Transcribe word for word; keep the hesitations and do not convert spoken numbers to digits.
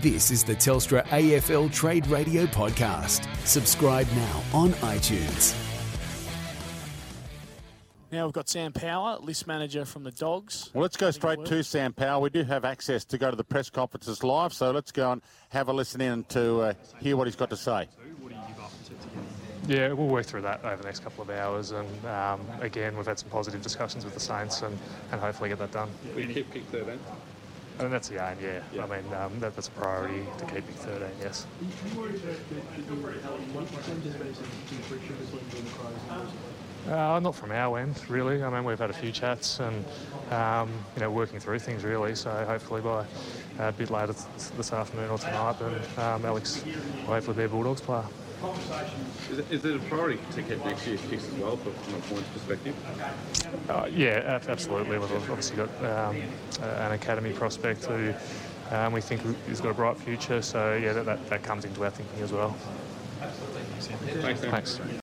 This is the Telstra A F L Trade Radio Podcast. Subscribe now on iTunes. Now we've got Sam Power, list manager from the Dogs. Well, let's go straight to Sam Power. We do have access to go to the press conferences live, so let's go and have a listen in to uh, hear what he's got to say. Yeah, we'll work through that over the next couple of hours, and um, again, we've had some positive discussions with the Saints, and, and hopefully get that done. We keep kick thirteen. I mean, that's the aim, yeah. yeah. I mean, um, that, that's a priority to keep pick thirteen, yes. Uh, not from our end, really. I mean, we've had a few chats and, um, you know, working through things, really. So hopefully by uh, a bit later this afternoon or tonight, then um, Alex will hopefully be a Bulldogs player. Is it, is it a priority to keep next year's kicks as well, from a points perspective? Uh, yeah, absolutely. We've obviously got um, an academy prospect who um, we think has got a bright future. So, yeah, that, that, that comes into our thinking as well. Thanks. Thanks.